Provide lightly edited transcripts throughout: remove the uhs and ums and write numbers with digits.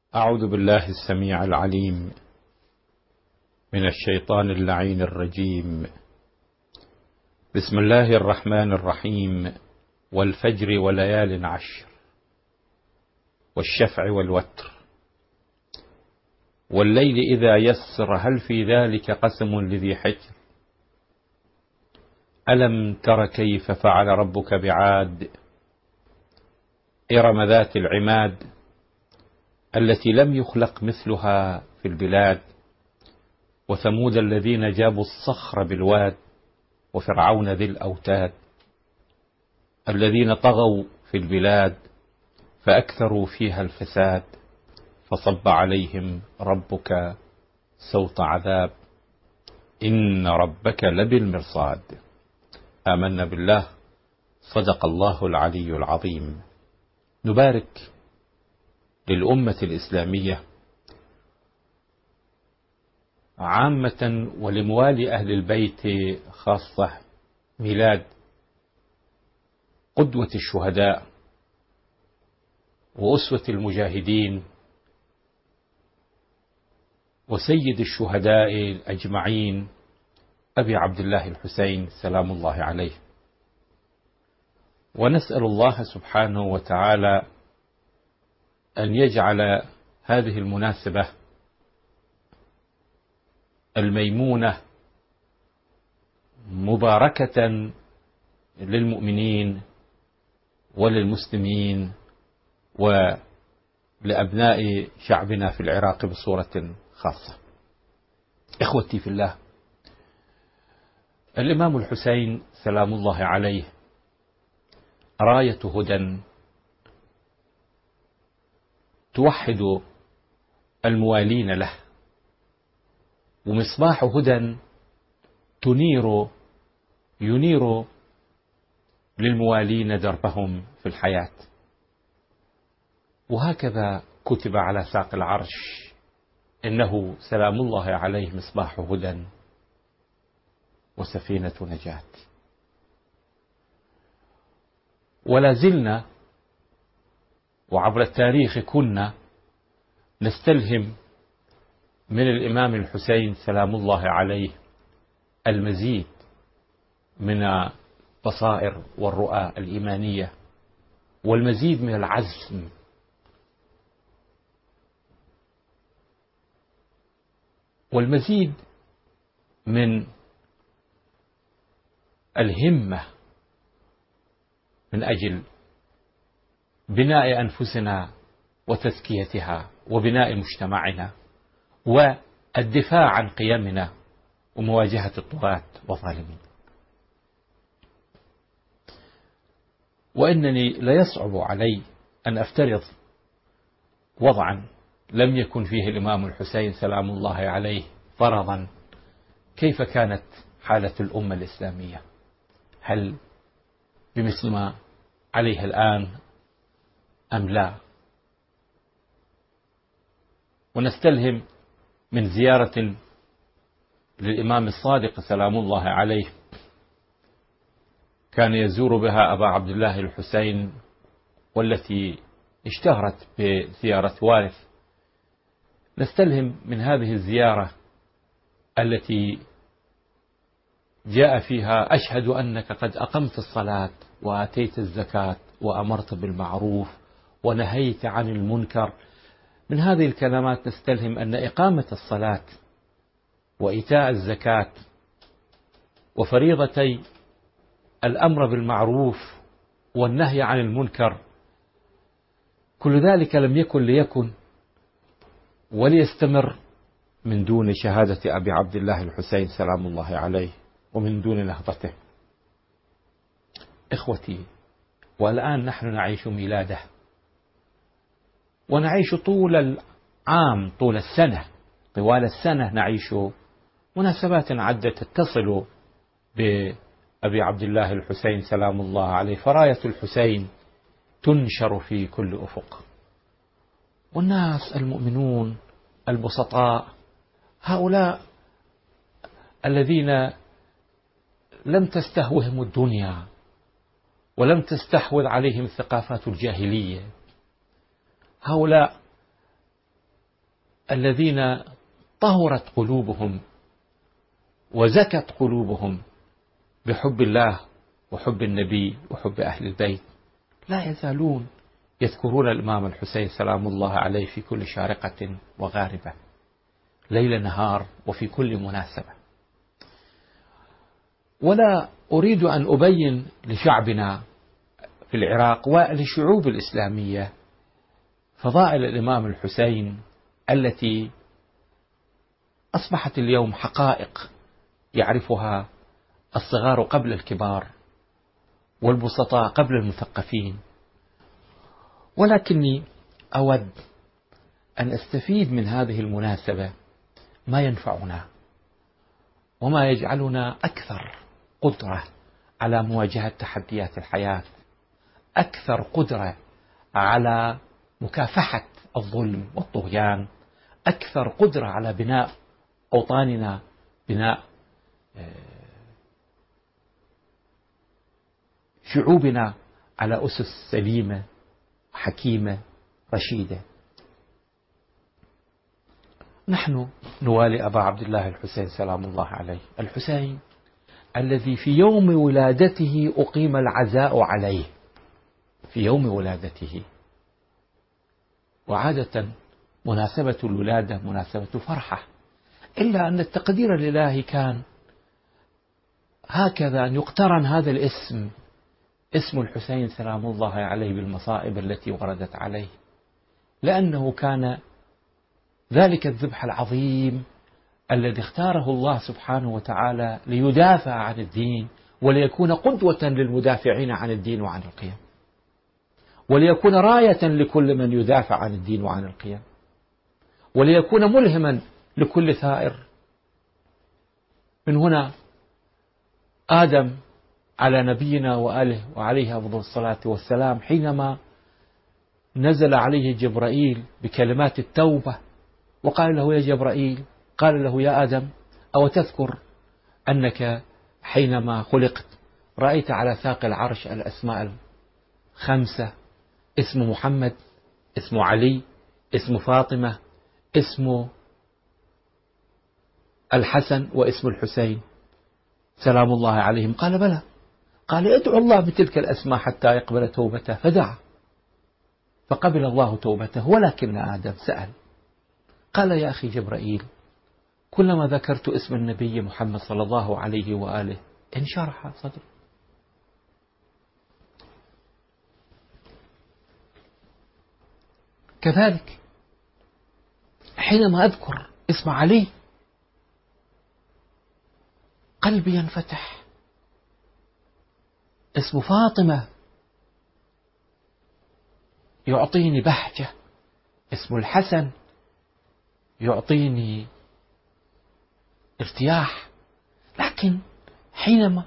أعوذ بالله السميع العليم من الشيطان اللعين الرجيم. بسم الله الرحمن الرحيم. والفجر وليال عشر والشفع والوتر والليل إذا يسر هل في ذلك قسم لذي حجر ألم تر كيف فعل ربك بعاد إرم ذات العماد التي لم يخلق مثلها في البلاد وثمود الذين جابوا الصخر بالواد وفرعون ذي الأوتاد الذين طغوا في البلاد فأكثروا فيها الفساد فصب عليهم ربك سوط عذاب إن ربك لبالمرصاد. آمنا بالله، صدق الله العلي العظيم. نبارك للأمة الإسلامية عامة ولموالي أهل البيت خاصة ميلاد قدوة الشهداء وأسوة المجاهدين وسيد الشهداء الأجمعين أبي عبد الله الحسين سلام الله عليه. ونسأل الله سبحانه وتعالى أن يجعل هذه المناسبة الميمونة مباركة للمؤمنين وللمسلمين ولأبناء شعبنا في العراق بصورة خاصة. إخوتي في الله، الإمام الحسين سلام الله عليه راية هدى توحد الموالين له، ومصباح هدى ينير للموالين دربهم في الحياة. وهكذا كتب على ساق العرش إنه سلام الله عليه مصباح هدى وسفينة نجاة. ولا زلنا وعبر التاريخ كنا نستلهم من الإمام الحسين سلام الله عليه المزيد من البصائر والرؤى الإيمانية والمزيد من العزم والمزيد من الهمة من أجل بناء أنفسنا وتزكيتها وبناء مجتمعنا والدفاع عن قيمنا ومواجهة الطغاة والظالمين. وإنني ليصعب علي أن أفترض وضعا لم يكن فيه الإمام الحسين سلام الله عليه فرضا كيف كانت حالة الأمة الإسلامية، هل بمثل ما عليها الآن أم لا؟ ونستلهم من زيارة للإمام الصادق سلام الله عليه كان يزور بها أبا عبد الله الحسين، والتي اشتهرت بزيارة وارث. نستلهم من هذه الزيارة التي جاء فيها أشهد أنك قد أقمت الصلاة وآتيت الزكاة وأمرت بالمعروف ونهيت عن المنكر. من هذه الكلمات نستلهم أن إقامة الصلاة وإيتاء الزكاة وفريضتي الأمر بالمعروف والنهي عن المنكر كل ذلك لم يكن ليكن وليستمر من دون شهادة أبي عبد الله الحسين سلام الله عليه ومن دون نهضته. إخوتي، والآن نحن نعيش ميلاده ونعيش طول العام طوال السنة نعيش مناسبات عدة تتصل بأبي عبد الله الحسين سلام الله عليه، فراية الحسين تنشر في كل أفق. والناس المؤمنون البسطاء هؤلاء الذين لم تستهوهم الدنيا ولم تستحوذ عليهم ثقافات الجاهلية، هؤلاء الذين طهرت قلوبهم وزكت قلوبهم بحب الله وحب النبي وحب أهل البيت لا يزالون يذكرون الإمام الحسين سلام الله عليه في كل شارقة وغاربة، ليل نهار وفي كل مناسبة. ولا أريد أن أبين لشعبنا في العراق وللشعوب الإسلامية فضائل الإمام الحسين التي أصبحت اليوم حقائق يعرفها الصغار قبل الكبار والبسطاء قبل المثقفين، ولكني أود أن أستفيد من هذه المناسبة ما ينفعنا وما يجعلنا أكثر قدرة على مواجهة تحديات الحياة، أكثر قدرة على مكافحة الظلم والطغيان، أكثر قدرة على بناء أوطاننا، بناء شعوبنا على أسس سليمة حكيمة رشيدة. نحن نوالي أبا عبد الله الحسين سلام الله عليه، الحسين الذي في يوم ولادته أقيم العزاء عليه، في يوم ولادته. وعادة مناسبة الولادة مناسبة فرحة، إلا أن التقدير الإلهي كان هكذا أن يقترن هذا الاسم، اسم الحسين سلام الله عليه، بالمصائب التي وردت عليه، لأنه كان ذلك الذبح العظيم الذي اختاره الله سبحانه وتعالى ليدافع عن الدين وليكون قدوة للمدافعين عن الدين وعن القيم، وليكون راية لكل من يدافع عن الدين وعن القيم، وليكون ملهما لكل ثائر. من هنا آدم على نبينا وآله وعليه أفضل الصلاة والسلام حينما نزل عليه جبرائيل بكلمات التوبة وقال له يا جبرائيل، قال له يا آدم أو تذكر أنك حينما خلقت رأيت على ساق العرش الأسماء الخمسة، اسم محمد، اسم علي، اسم فاطمة، اسم الحسن، واسم الحسين سلام الله عليهم. قال بلى. قال ادعو الله بتلك الأسماء حتى يقبل توبته، فدعا فقبل الله توبته. ولكن آدم سأل قال يا أخي جبرائيل، كلما ذكرت اسم النبي محمد صلى الله عليه وآله انشرح صدري. كذلك حينما أذكر اسم علي قلبي ينفتح، اسم فاطمة يعطيني بهجة، اسم الحسن يعطيني ارتياح. لكن حينما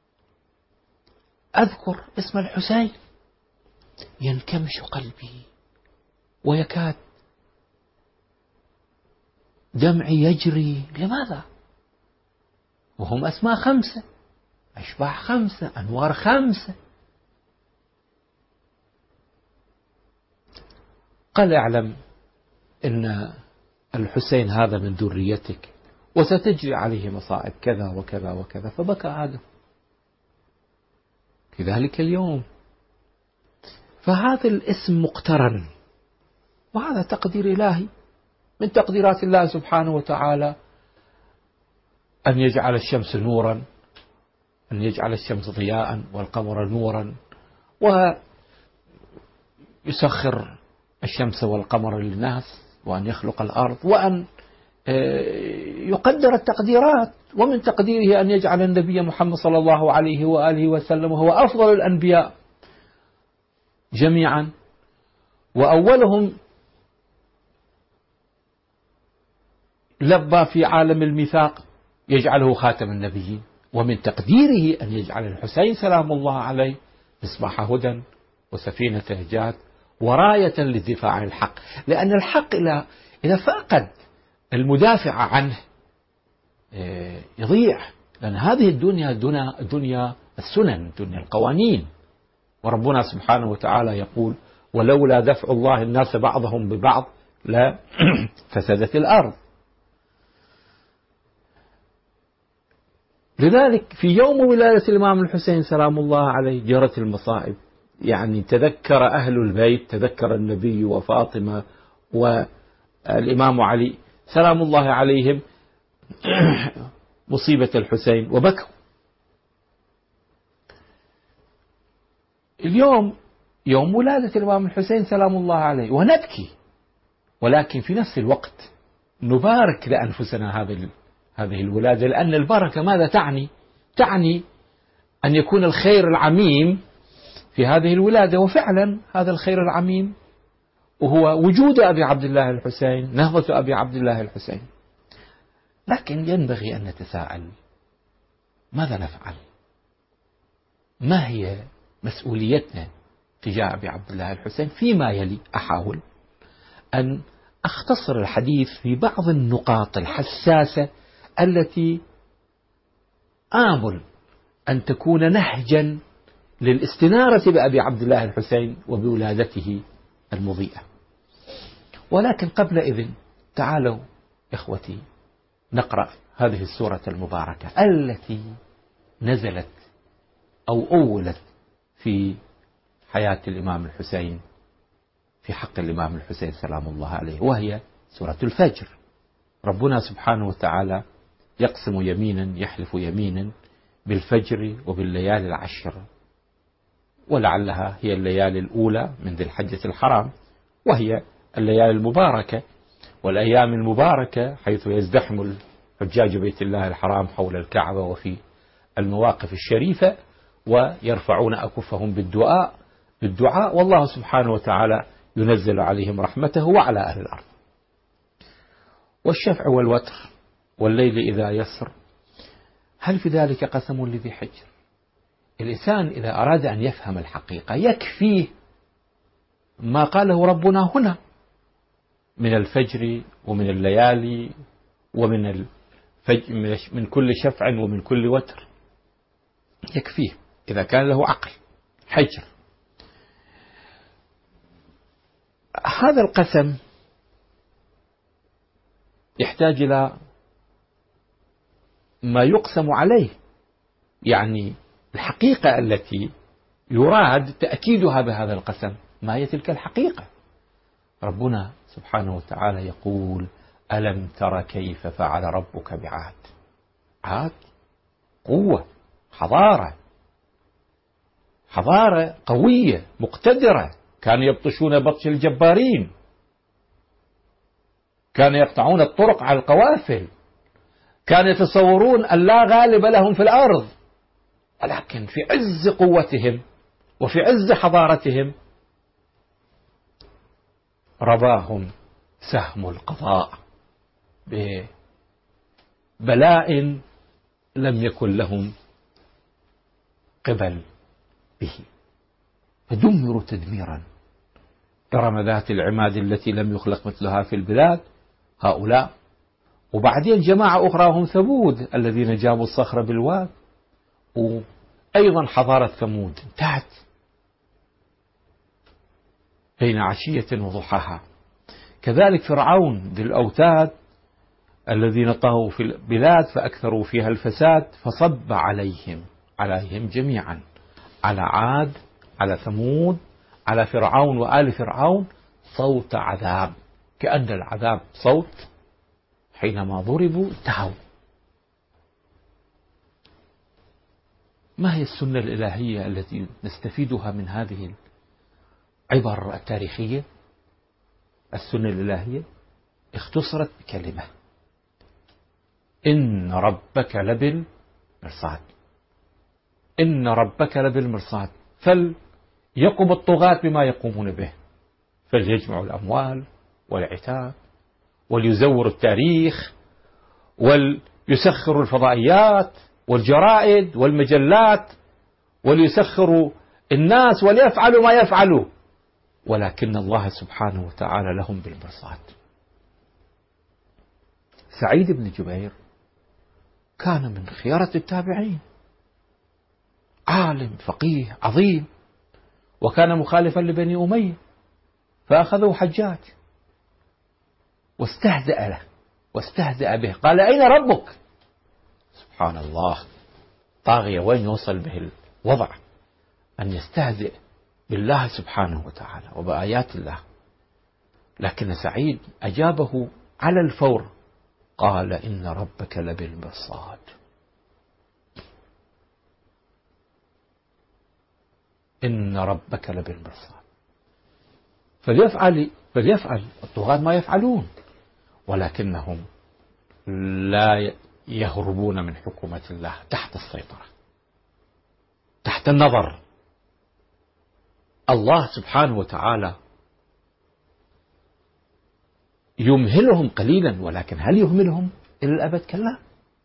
أذكر اسم الحسين ينكمش قلبي ويكاد دمعي يجري. لماذا؟ وهم أسماء خمسة، أشباح خمسة، أنوار خمسة. قال اعلم إن الحسين هذا من ذريتك وستجري عليه مصائب كذا وكذا وكذا. فبكى آدم. كذلك اليوم فهذا الاسم مقترن، وهذا تقدير إلهي من تقديرات الله سبحانه وتعالى، أن يجعل الشمس نورا، أن يجعل الشمس ضياء والقمر نورا، ويسخر الشمس والقمر للناس، وأن يخلق الأرض، وأن يقدر التقديرات. ومن تقديره أن يجعل النبي محمد صلى الله عليه وآله وسلم هو أفضل الأنبياء جميعا، وأولهم لبى في عالم الميثاق يجعله خاتم النبيين. ومن تقديره أن يجعل الحسين سلام الله عليه مصباح هدى وسفينة نجاة وراية للدفاع عن الحق، لأن الحق إذا فقد المدافع عنه يضيع. لأن هذه الدنيا دنيا السنن، دنيا القوانين. وربنا سبحانه وتعالى يقول ولولا دفع الله الناس بعضهم ببعض لا فسدت الأرض. لذلك في يوم ولادة الإمام الحسين سلام الله عليه جرت المصائب. يعني تذكر أهل البيت، تذكر النبي وفاطمة والإمام علي سلام الله عليهم مصيبة الحسين وبكوا. اليوم يوم ولادة الإمام الحسين سلام الله عليه ونبكي، ولكن في نفس الوقت نبارك لأنفسنا هذه الولادة، لأن البركة ماذا تعني؟ تعني أن يكون الخير العميم في هذه الولادة، وفعلا هذا الخير العميم وهو وجود أبي عبد الله الحسين، نهضة أبي عبد الله الحسين. لكن ينبغي أن نتساءل ماذا نفعل؟ ما هي مسؤوليتنا تجاه أبي عبد الله الحسين؟ فيما يلي أحاول أن أختصر الحديث في بعض النقاط الحساسة التي آمل أن تكون نهجا للاستنارة بأبي عبد الله الحسين وبولادته المضيئة. ولكن قبل إذن تعالوا إخوتي نقرأ هذه السورة المباركة التي نزلت أو أولت في حياة الإمام الحسين، في حق الإمام الحسين سلام الله عليه، وهي سورة الفجر. ربنا سبحانه وتعالى يقسم يمينا يحلف يمينا بالفجر وبالليالي العشر، ولعلها هي الليالي الأولى من ذي الحجة الحرام، وهي الليالي المباركة والأيام المباركة حيث يزدحم حجاج بيت الله الحرام حول الكعبة وفي المواقف الشريفة ويرفعون أكفهم بالدعاء، والله سبحانه وتعالى ينزل عليهم رحمته وعلى أهل الأرض. والشفع والوتر والليل إذا يسر هل في ذلك قسم لذي حجر؟ الإنسان إذا أراد أن يفهم الحقيقة يكفيه ما قاله ربنا هنا من الفجر ومن الليالي ومن من كل شفع ومن كل وتر، يكفيه إذا كان له عقل. حجر هذا القسم يحتاج إلى ما يقسم عليه، يعني الحقيقة التي يراد تأكيدها بهذا القسم ما هي تلك الحقيقة. ربنا سبحانه وتعالى يقول ألم تر كيف فعل ربك بعاد؟ عاد قوة، حضارة قوية مقتدرة، كانوا يبطشون بطش الجبارين، كانوا يقطعون الطرق على القوافل، كانوا يتصورون أن لا غالب لهم في الأرض، ولكن في عز قوتهم وفي عز حضارتهم رباهم سهم القضاء ببلاء لم يكن لهم قبل به، فدمروا تدميرا. إرم ذات العماد التي لم يخلق مثلها في البلاد، هؤلاء. وبعدين جماعة أخرى هم ثمود الذين جابوا الصخر بالواد، وأيضا حضارة ثمود انتهت بين عشية وضحاها. كذلك فرعون ذي الأوتاد الذين طغوا في البلاد فأكثروا فيها الفساد، فصب عليهم جميعا، على عاد، على ثمود، على فرعون وآل فرعون صوت عذاب، كأن العذاب صوت حينما ضربوا انتهوا. ما هي السنة الإلهية التي نستفيدها من هذه العبر التاريخية؟ السنة الإلهية اختصرت بكلمة: إن ربك لبالمرصاد. إن ربك لبالمرصاد، فليقم الطغاة بما يقومون به، فليجمعوا الأموال والعتاب وليزوروا التاريخ وليسخروا الفضائيات والجرائد والمجلات وليسخروا الناس وليفعلوا ما يفعلوا، ولكن الله سبحانه وتعالى لهم بالمرصاد. سعيد بن جبير كان من خيارة التابعين، عالم فقيه عظيم، وكان مخالفا لبني أمية، فأخذوا حجاج واستهزأ له واستهزأ به، قال أين ربك؟ سبحان الله، طاغية وين يوصل به الوضع أن يستهزئ بالله سبحانه وتعالى وبآيات الله. لكن سعيد أجابه على الفور، قال إن ربك لبالمرصاد. إن ربك لبالمرصاد. فليفعل الطغاة ما يفعلون، ولكنهم لا يهربون من حكومة الله، تحت السيطرة، تحت النظر. الله سبحانه وتعالى يمهلهم قليلا، ولكن هل يهملهم إلى الأبد؟ كلا.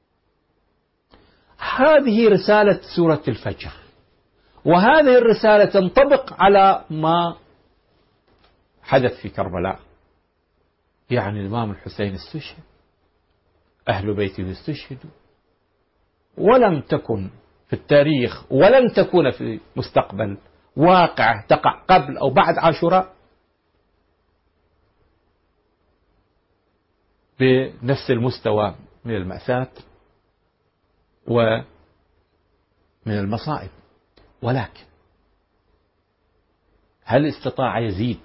هذه رسالة سورة الفجر، وهذه الرسالة تنطبق على ما حدث في كربلاء. يعني الإمام الحسين استشهد، أهل بيته استشهدوا، ولم تكن في التاريخ ولن تكون في المستقبل واقعة تقع قبل أو بعد عاشوراء بنفس المستوى من المأساة ومن المصائب. ولكن هل استطاع يزيد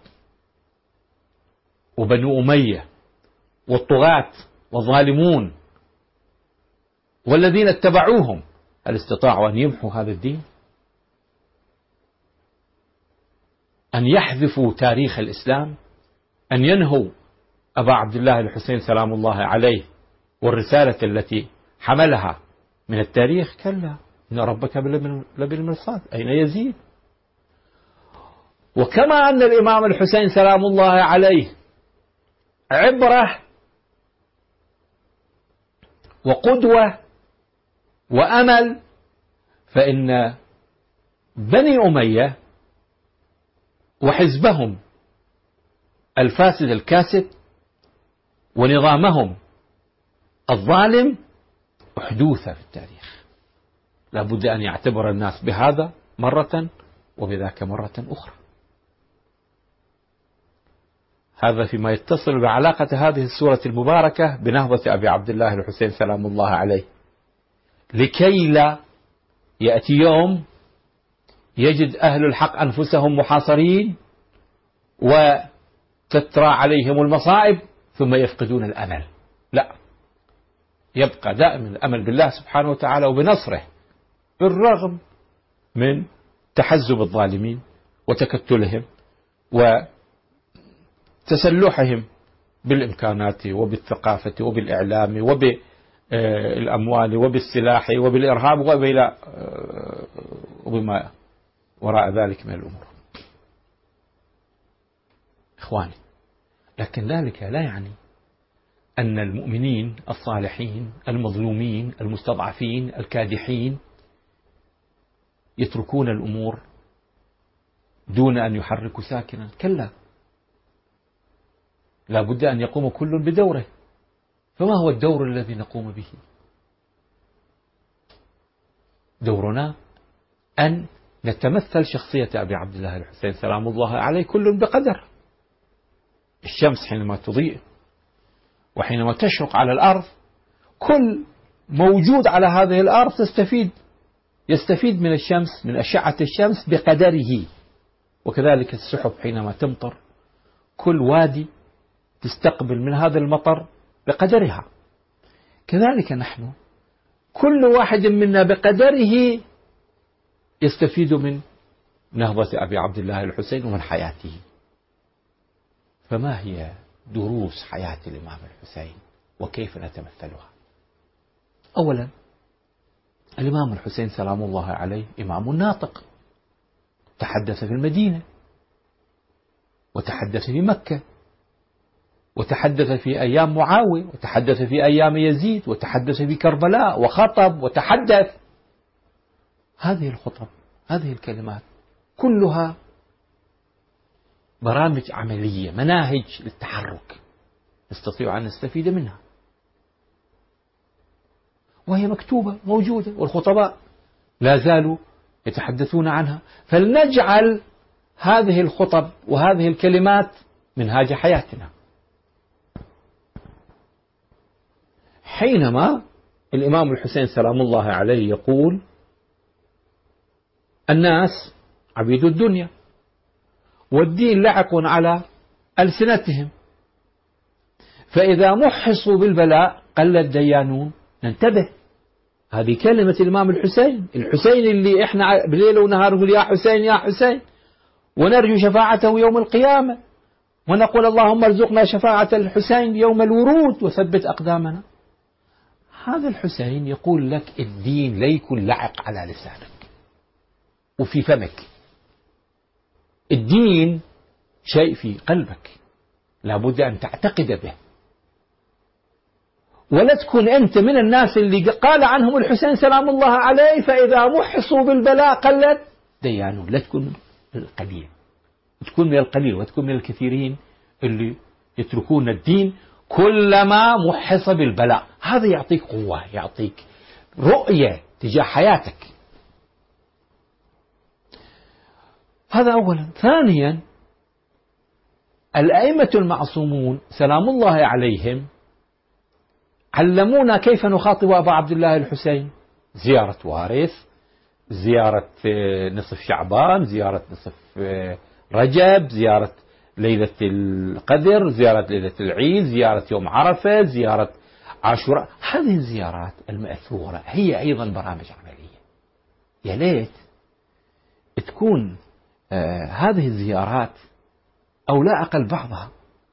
وبنو أمية والطغاة والظالمون والذين اتبعوهم، هل استطاعوا أن يمحوا هذا الدين؟ أن يحذفوا تاريخ الإسلام؟ أن ينهوا أبا عبد الله الحسين سلام الله عليه والرسالة التي حملها من التاريخ؟ كلا، إن ربك لبالمرصاد. أين يزيد؟ وكما أن الإمام الحسين سلام الله عليه عبرة وقدوة وأمل، فإن بني أمية وحزبهم الفاسد الكاسد ونظامهم الظالم أحدوثة في التاريخ، لا بد أن يعتبر الناس بهذا مرة وبذاك مرة أخرى. هذا فيما يتصل بعلاقة هذه السورة المباركة بنهضة أبي عبد الله الحسين سلام الله عليه، لكي لا يأتي يوم يجد أهل الحق أنفسهم محاصرين وتترى عليهم المصائب ثم يفقدون الأمل. لا، يبقى دائما الأمل بالله سبحانه وتعالى وبنصره، بالرغم من تحزب الظالمين وتكتلهم وتسلحهم بالإمكانات وبالثقافة وبالإعلام وبالأموال وبالسلاح وبالإرهاب وبما وراء ذلك من الأمور. إخواني، لكن ذلك لا يعني أن المؤمنين الصالحين المظلومين المستضعفين الكادحين يتركون الأمور دون أن يحركوا ساكنا. كلا، لا بد أن يقوم كل بدوره. فما هو الدور الذي نقوم به؟ دورنا أن نتمثل شخصية أبي عبد الله الحسين سلام الله عليه، كل بقدر. الشمس حينما تضيء وحينما تشرق على الأرض، كل موجود على هذه الأرض يستفيد من الشمس، من أشعة الشمس بقدره. وكذلك السحب حينما تمطر، كل وادي تستقبل من هذا المطر بقدرها. كذلك نحن، كل واحد منا بقدره يستفيد من نهضة أبي عبد الله الحسين ومن حياته. فما هي دروس حياة الإمام الحسين وكيف نتمثلها؟ أولا، الإمام الحسين سلام الله عليه إمام ناطق، تحدث في المدينة وتحدث في مكة وتحدث في أيام معاوية وتحدث في أيام يزيد وتحدث في كربلاء وخطب وتحدث. هذه الخطب، هذه الكلمات كلها برامج عملية، مناهج للتحرك نستطيع أن نستفيد منها، وهي مكتوبة موجودة، والخطباء لا زالوا يتحدثون عنها. فلنجعل هذه الخطب وهذه الكلمات منهاج حياتنا. حينما الإمام الحسين سلام الله عليه يقول الناس عبيد الدنيا والدين لعق على ألسنتهم، فإذا محصوا بالبلاء قل الديانون. ننتبه، هذه كلمة الإمام الحسين اللي إحنا بليل ونهار نقول يا حسين يا حسين، ونرجو شفاعته يوم القيامة، ونقول اللهم ارزقنا شفاعة الحسين يوم الورود وثبت أقدامنا. هذا الحسين يقول لك الدين لا يكون لعق على لسانك وفي فمك، الدين شيء في قلبك لابد أن تعتقد به، ولا تكون أنت من الناس اللي قال عنهم الحسين سلام الله عليه فإذا محصوا بالبلاء قلت ديانون. لا تكون من القليل، تكون من القليل وتكون من الكثيرين اللي يتركون الدين كلما محص بالبلاء. هذا يعطيك قوة، يعطيك رؤية تجاه حياتك. هذا أولا. ثانيا، الأئمة المعصومون سلام الله عليهم علمونا كيف نخاطب أبا عبد الله الحسين: زيارة وارث، زيارة نصف شعبان، زيارة نصف رجب، زيارة ليلة القدر، زيارة ليلة العيد، زيارة يوم عرفة، زيارة عاشوراء. هذه الزيارات المأثورة هي أيضا برامج عملية. يا ليت تكون هذه الزيارات أو لا أقل بعضها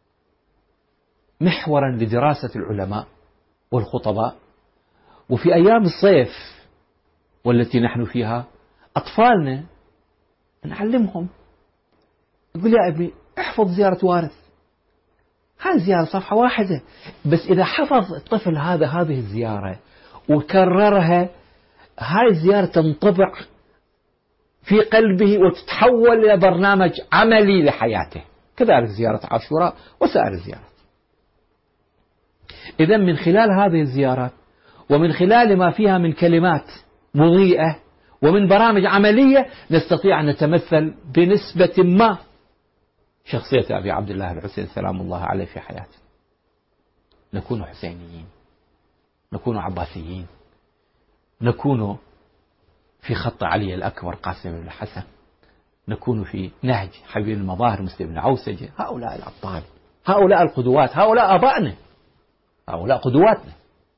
محورا لدراسة العلماء والخطباء. وفي أيام الصيف والتي نحن فيها أطفالنا نعلمهم، يقول يا ابني احفظ زيارة وارث، هاي زيارة صفحة واحدة بس، إذا حفظ الطفل هذه الزيارة وكررها، هاي الزيارة تنطبع في قلبه وتتحول إلى برنامج عملي لحياته. كذلك زيارة عاشوراء وسائر الزيارات. إذا من خلال هذه الزيارات ومن خلال ما فيها من كلمات مضيئة ومن برامج عملية نستطيع أن نتمثل بنسبة ما شخصية أبي عبد الله الحسين سلام الله عليه في حياته. نكون حسينيين، نكون عباسيين، نكون في خط علي الأكبر قاسم بن الحسن، نكون في نهج حبيب المظاهر مسلم بن عوسجة. هؤلاء الأبطال، هؤلاء القدوات، هؤلاء آبائنا، هؤلاء قدواتنا.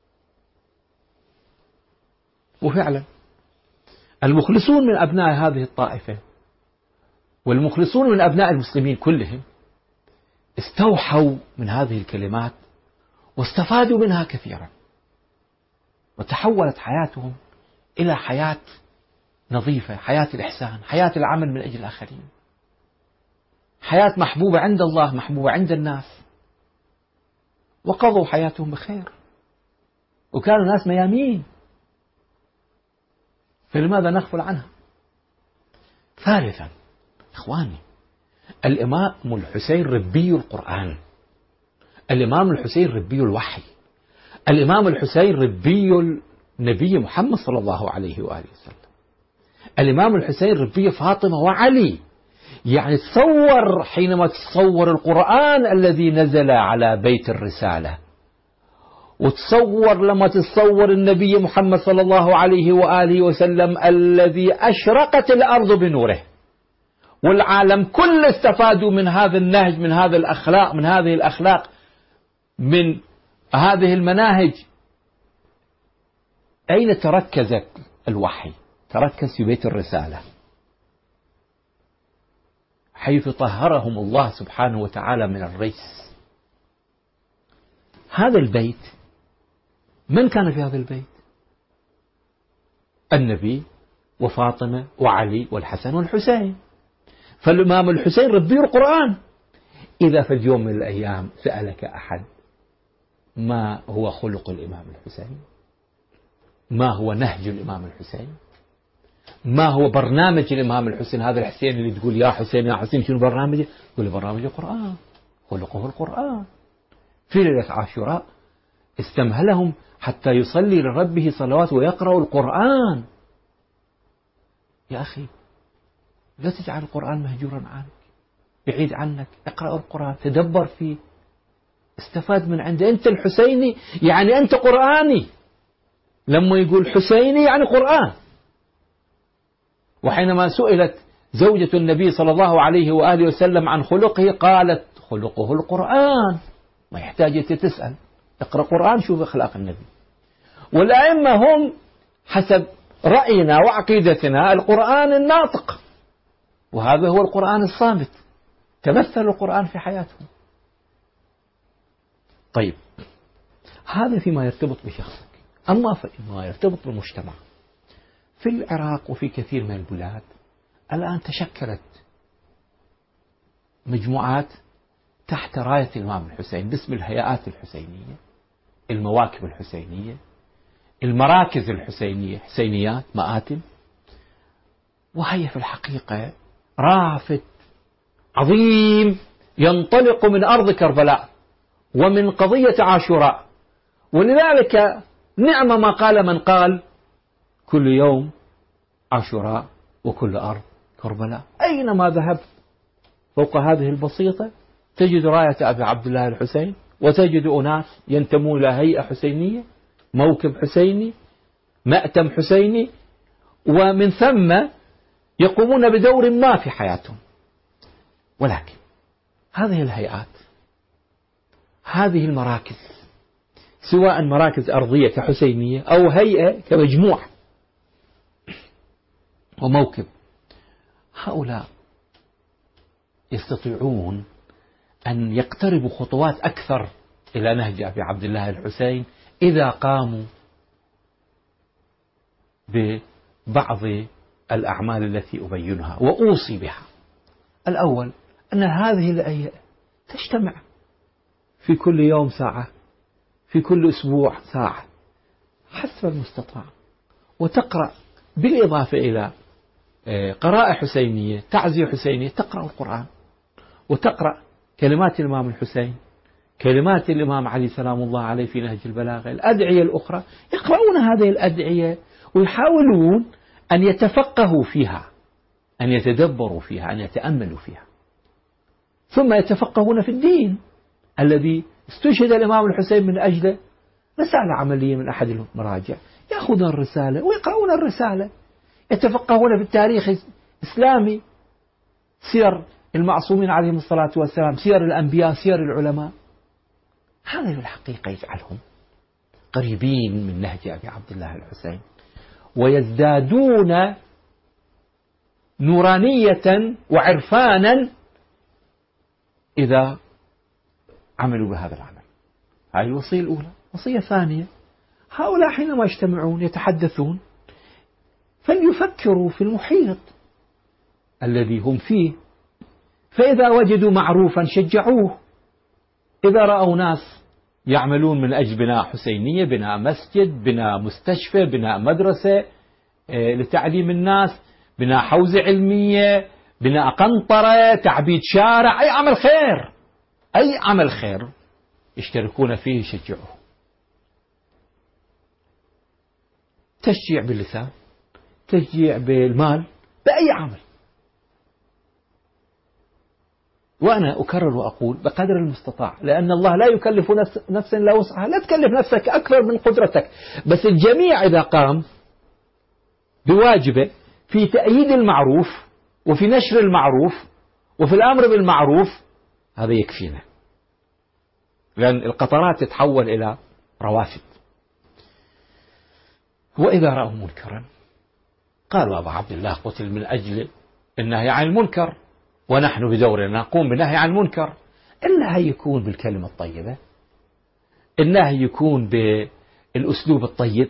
وفعلا المخلصون من أبناء هذه الطائفة والمخلصون من أبناء المسلمين كلهم استوحوا من هذه الكلمات واستفادوا منها كثيرا، وتحولت حياتهم إلى حياة نظيفة، حياة الإحسان، حياة العمل من أجل الآخرين، حياة محبوبة عند الله، محبوبة عند الناس، وقضوا حياتهم بخير وكانوا ناس ميامين، فلماذا نغفل عنها؟ ثالثا إخواني، الإمام الحسين ربي القرآن، الإمام الحسين ربي الوحي، الإمام الحسين ربي النبي محمد صلى الله عليه وآله وسلم، الإمام الحسين ربي فاطمة وعلي. يعني تصور حينما تصور القرآن الذي نزل على بيت الرسالة، وتصور لما تصور النبي محمد صلى الله عليه وآله وسلم الذي أشرقت الأرض بنوره، والعالم كله استفادوا من هذا النهج، من هذا الأخلاق، من هذه الأخلاق، من هذه المناهج. أين تركزت الوحي؟ تركز في بيت الرسالة، حيث طهرهم الله سبحانه وتعالى من الرجس. هذا البيت، من كان في هذا البيت؟ النبي وفاطمة وعلي والحسن والحسين. فالإمام الحسين ربي القرآن. إذا في اليوم من الأيام سألك أحد ما هو خلق الإمام الحسين، ما هو نهج الإمام الحسين، ما هو برنامج الإمام الحسين، هذا الحسين اللي تقول يا حسين يا حسين شنو برنامجه؟ يقول برنامج القرآن، خلقه القرآن. في ليلة عاشوراء استمهلهم حتى يصلي لربه صلوات ويقرأ القرآن. يا أخي لا تجعل القرآن مهجورا عنك، بعيد عنك، اقرأ القرآن، تدبر فيه، استفاد من عنده. أنت الحسيني يعني أنت قرآني، لما يقول حسيني يعني قرآن. وحينما سئلت زوجة النبي صلى الله عليه وآله وسلم عن خلقه قالت خلقه القرآن، ما يحتاج تسأل، اقرأ قرآن شوف أخلاق النبي. والأئمة هم حسب رأينا وعقيدتنا القرآن الناطق، وهذا هو القرآن الصامت، تمثل القرآن في حياتهم. طيب هذا فيما يرتبط بشخصك. أما فيما يرتبط بالمجتمع في العراق وفي كثير من البلاد الآن تشكلت مجموعات تحت راية الإمام الحسين باسم الهيئات الحسينية، المواكب الحسينية، المراكز الحسينية، حسينيات مآتم. وهي في الحقيقة رافد عظيم ينطلق من أرض كربلاء ومن قضية عاشوراء. ولذلك نعم ما قال من قال كل يوم عاشوراء وكل أرض كربلاء. أينما ذهبت فوق هذه البسيطة تجد راية أبي عبد الله الحسين، وتجد أناس ينتمون إلى هيئة حسينية، موكب حسيني، مأتم حسيني، ومن ثم يقومون بدور ما في حياتهم. ولكن هذه الهيئات، هذه المراكز، سواء مراكز أرضية كحسينية أو هيئة كمجموعة وموكب، هؤلاء يستطيعون أن يقتربوا خطوات أكثر إلى نهج أبي عبد الله الحسين إذا قاموا ببعض الأعمال التي أبينها وأوصي بها. الأول أن هذه الهيئة تجتمع في كل يوم ساعة، في كل أسبوع ساعة حسب المستطاع، وتقرأ بالإضافة إلى قراءة حسينية، تعزية حسينية، تقرأ القرآن وتقرأ كلمات الإمام الحسين، كلمات الإمام علي سلام الله عليه في نهج البلاغة، الأدعية الأخرى. يقرؤون هذه الأدعية ويحاولون أن يتفقهوا فيها، أن يتدبروا فيها، أن يتأملوا فيها، ثم يتفقهون في الدين الذي استشهد الإمام الحسين من أجله. رسالة عملية من أحد المراجع، يأخذون الرسالة ويقرؤون الرسالة، يتفقهون في التاريخ الإسلامي، سير المعصومين عليهم الصلاة والسلام، سير الأنبياء، سير العلماء. هذا في الحقيقة يجعلهم قريبين من نهج أبي عبد الله الحسين، ويزدادون نورانية وعرفانا إذا عملوا بهذا العمل. هذه الوصية الأولى. وصية ثانية، هؤلاء حينما يجتمعون يتحدثون فليفكروا في المحيط الذي هم فيه، فإذا وجدوا معروفا شجعوه. إذا رأوا ناس يعملون من أجل بناء حسينية، بناء مسجد، بناء مستشفى، بناء مدرسة لتعليم الناس، بناء حوزة علمية، بناء قنطرة، تعبيد شارع، أي عمل خير، أي عمل خير يشتركون فيه يشجعوه. تشجيع باللسان، تشجيع بالمال، بأي عمل. وأنا أكرر وأقول بقدر المستطاع، لأن الله لا يكلف نفسا لا وسعها، لا تكلف نفسك أكثر من قدرتك، بس الجميع إذا قام بواجبه في تأييد المعروف وفي نشر المعروف وفي الأمر بالمعروف، هذا يكفينا، لأن القطرات تتحول إلى روافد. وإذا رأوا منكرا قالوا أبا عبد الله قتل من أجل النهي عن المنكر، ونحن بدورنا نقوم بالنهي عن المنكر. النهي يكون بالكلمة الطيبة، النهي يكون بالأسلوب الطيب،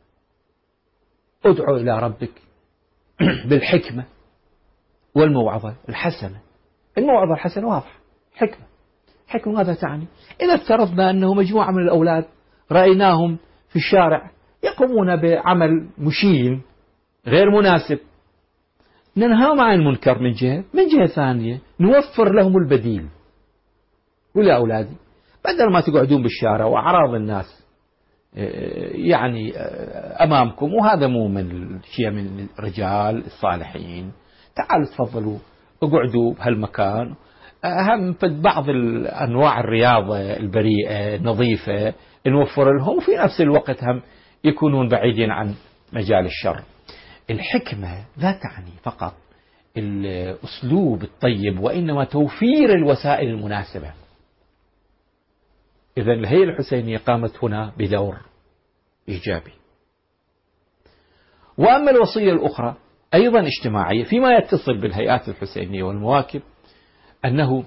ادعو إلى ربك بالحكمة والموعظة الحسنة. الموعظة الحسنة واضحة، حكمة ماذا تعني؟ إذا افترضنا أنه مجموعة من الأولاد رأيناهم في الشارع يقومون بعمل مشين غير مناسب، ننهاهم عن المنكر من جهة، من جهة ثانية نوفر لهم البديل. ولا أولادي بدل ما تقعدون بالشارع وأعراض الناس يعني أمامكم، وهذا مو من شيء من الرجال الصالحين، تعالوا تفضلوا اقعدوا بهالمكان، أهم بعض أنواع الرياضة البريئة النظيفة نوفر لهم، وفي نفس الوقت هم يكونون بعيدين عن مجال الشر. الحكمة لا تعني فقط الأسلوب الطيب، وإنما توفير الوسائل المناسبة. إذن الهيئة الحسينية قامت هنا بدور إيجابي. وأما الوصية الأخرى أيضا اجتماعية فيما يتصل بالهيئات الحسينية والمواكب، أنه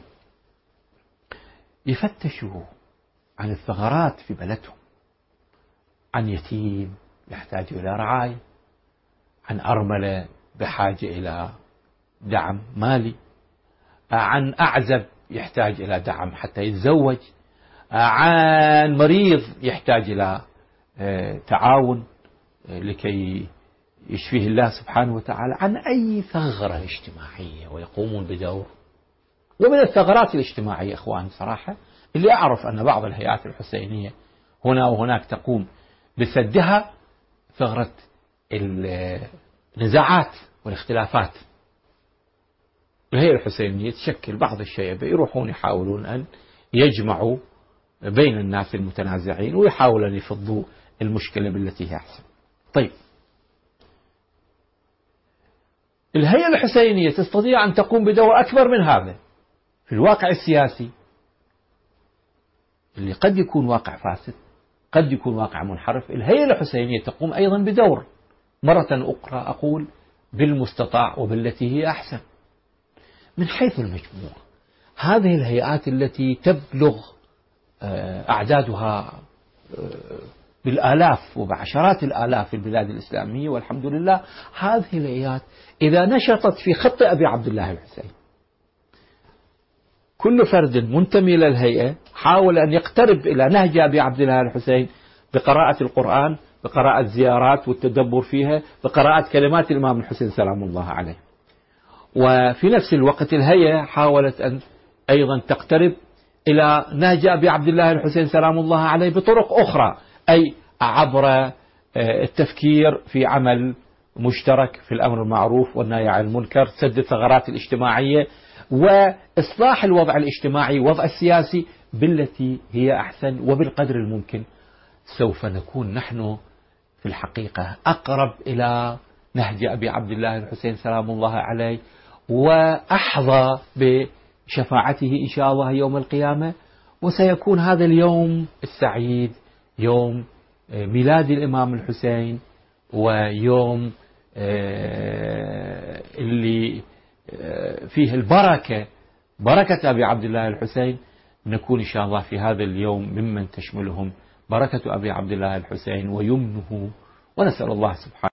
يفتشوا عن الثغرات في بلدهم، عن يتيم يحتاج إلى رعاية، عن أرملة بحاجة إلى دعم مالي، عن أعزب يحتاج إلى دعم حتى يتزوج، عن مريض يحتاج إلى تعاون لكي يشفيه الله سبحانه وتعالى، عن أي ثغرة اجتماعية ويقومون بدور. ومن الثغرات الاجتماعية إخوان صراحة اللي أعرف أن بعض الهيئات الحسينية هنا وهناك تقوم بسدها، ثغرة النزاعات والاختلافات. الهيئة الحسينية تشكل بعض الشيء، يروحون يحاولون أن يجمعوا بين الناس المتنازعين ويحاولون أن يفضوا المشكلة بالتي هي أحسن. طيب، الهيئة الحسينية تستطيع أن تقوم بدور أكبر من هذا في الواقع السياسي اللي قد يكون واقع فاسد، قد يكون واقع منحرف. الهيئة الحسينية تقوم أيضا بدور، مرة أخرى أقول بالمستطاع وبالتي هي أحسن. من حيث المجموع، هذه الهيئات التي تبلغ أعدادها بالآلاف وبعشرات الآلاف في البلاد الإسلامية والحمد لله، هذه الهيئات إذا نشطت في خط أبي عبد الله الحسين، كل فرد منتمي إلى الهيئة حاول أن يقترب إلى نهج أبي عبد الله الحسين بقراءة القرآن، بقراءة زيارات والتدبر فيها، بقراءة كلمات الإمام الحسين سلام الله عليه. وفي نفس الوقت الهيئة حاولت أن أيضا تقترب إلى نهج أبي عبد الله الحسين سلام الله عليه بطرق أخرى، أي عبر التفكير في عمل مشترك في الأمر المعروف والنهي عن المنكر، سد الثغرات الاجتماعية، وإصلاح الوضع الاجتماعي والوضع السياسي بالتي هي أحسن. وبالقدر الممكن سوف نكون نحن في الحقيقة أقرب إلى نهج أبي عبد الله الحسين سلام الله عليه، وأحظى بشفاعته إن شاء الله يوم القيامة. وسيكون هذا اليوم السعيد يوم ميلاد الإمام الحسين، ويوم اللي فيه البركة، بركة أبي عبد الله الحسين. نكون إن شاء الله في هذا اليوم ممن تشملهم بركة أبي عبد الله الحسين ويمنه، ونسأل الله سبحانه